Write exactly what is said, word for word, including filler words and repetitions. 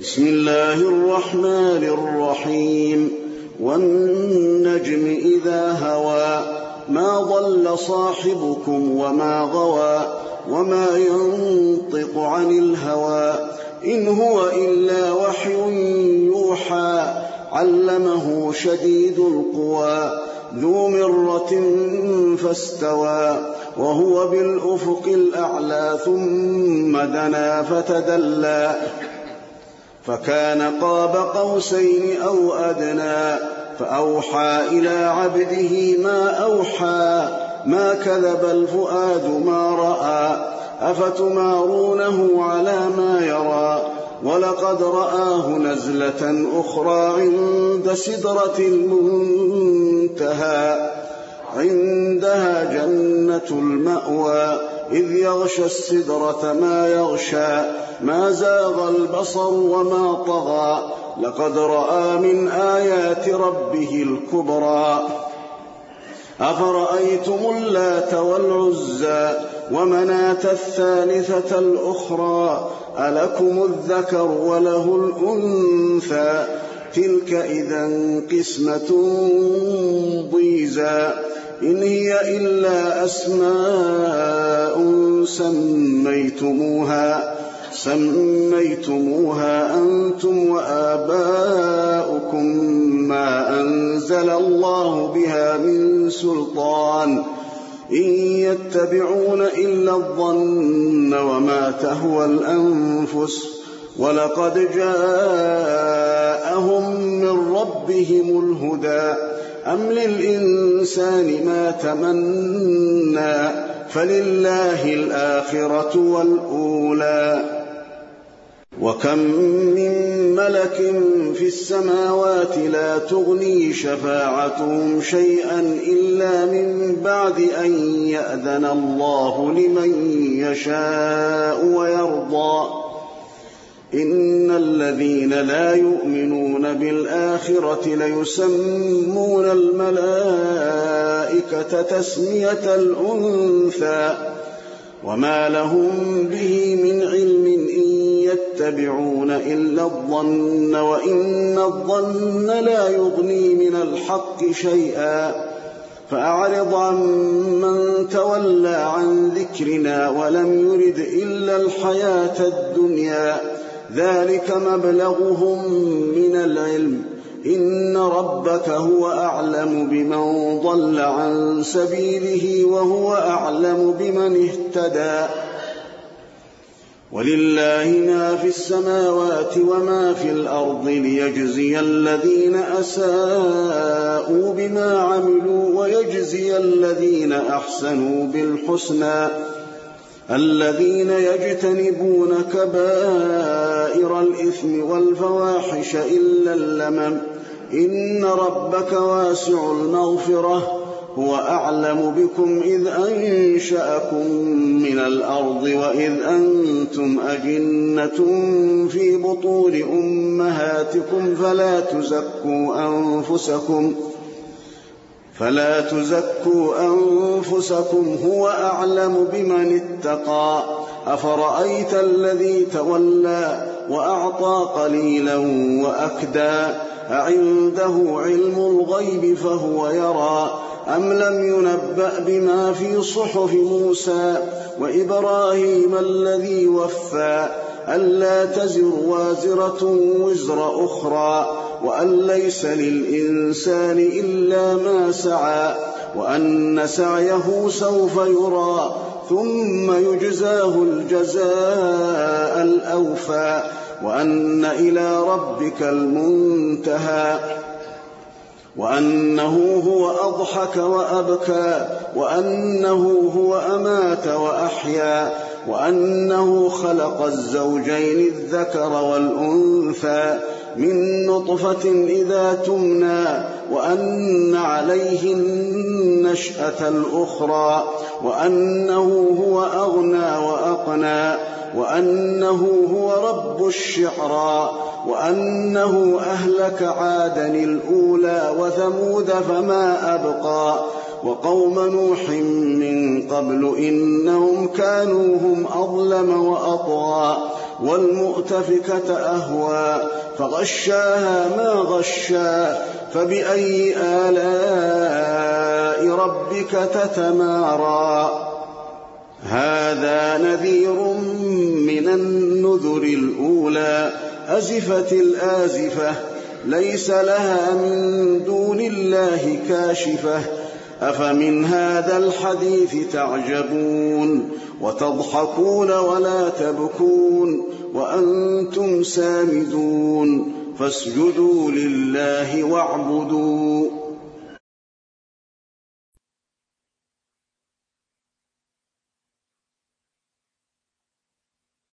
بسم الله الرحمن الرحيم والنجم إذا هوى ما ضل صاحبكم وما غوى وما ينطق عن الهوى إن هو إلا وحي يوحى علمه شديد القوى ذو مرة فاستوى وهو بالأفق الأعلى ثم دنا فتدلى فكان قاب قوسين أو أدنى فأوحى إلى عبده ما أوحى ما كذب الفؤاد ما رأى أفتمارونه على ما يرى ولقد رآه نزلة أخرى عند سدرة المنتهى عندها جنة المأوى إذ يغشى السدرة ما يغشى ما زاغ البصر وما طغى لقد رأى من آيات ربه الكبرى أفرأيتم اللات والعزى ومناة الثالثة الأخرى ألكم الذكر وله الأنثى تلك إذا قسمة ضيزى إن هي إلا أسماء سميتموها سميتموها أنتم وآباؤكم ما أنزل الله بها من سلطان إن يتبعون إلا الظن وما تهوى الأنفس ولقد جاءهم من ربهم الهدى أم للإنسان ما تمنى فلله الآخرة والأولى وكم من ملك في السماوات لا تغني شفاعتهم شيئا إلا من بعد أن يأذن الله لمن يشاء ويرضى إن الذين لا يؤمنون بالآخرة ليسمون الملائكة تسمية الأنثى وما لهم به من علم إن يتبعون إلا الظن وإن الظن لا يغني من الحق شيئا فأعرض عن من تولى عن ذكرنا ولم يرد إلا الحياة الدنيا ذلك مبلغهم من العلم إن ربك هو أعلم بمن ضل عن سبيله وهو أعلم بمن اهتدى ولله ما في السماوات وما في الأرض ليجزي الذين أساءوا بما عملوا ويجزي الذين أحسنوا بالحسنى الذين يجتنبون كبائر الإثم والفواحش إلا اللمم إن ربك واسع المغفرة هو أعلم بكم إذ أنشأكم من الأرض وإذ أنتم أجنة في بطون أمهاتكم فلا تزكوا أنفسكم فلا تزكوا أنفسكم هو أعلم بمن اتقى أفرأيت الذي تولى وأعطى قليلا وأكدى أعنده علم الغيب فهو يرى أم لم ينبأ بما في صحف موسى وإبراهيم الذي وفى ألا تزر وازرة وزر أخرى وأن ليس للإنسان إلا ما سعى وأن سعيه سوف يرى ثم يجزاه الجزاء الأوفى وأن إلى ربك المنتهى وأنه هو أضحك وأبكى وأنه هو أمات وأحيا وأنه خلق الزوجين الذكر والأنثى من نطفة إذا تمنى وأن عليه النشأة الأخرى وأنه هو أغنى وأقنى وأنه هو رب الشعرى وأنه أهلك عادا الأولى وثمود فما أبقى وقوم نوح من قبل إنهم كانوا هم أظلم وأطغى والمؤتفكة أهوى فغشاها ما غشى فبأي آلاء ربك تتمارى هذا نذير من النذر الأولى أزفت الآزفة ليس لها من دون الله كاشفة أفمن هذا الحديث تعجبون وتضحكون ولا تبكون وأنتم سامدون فاسجدوا لله واعبدوا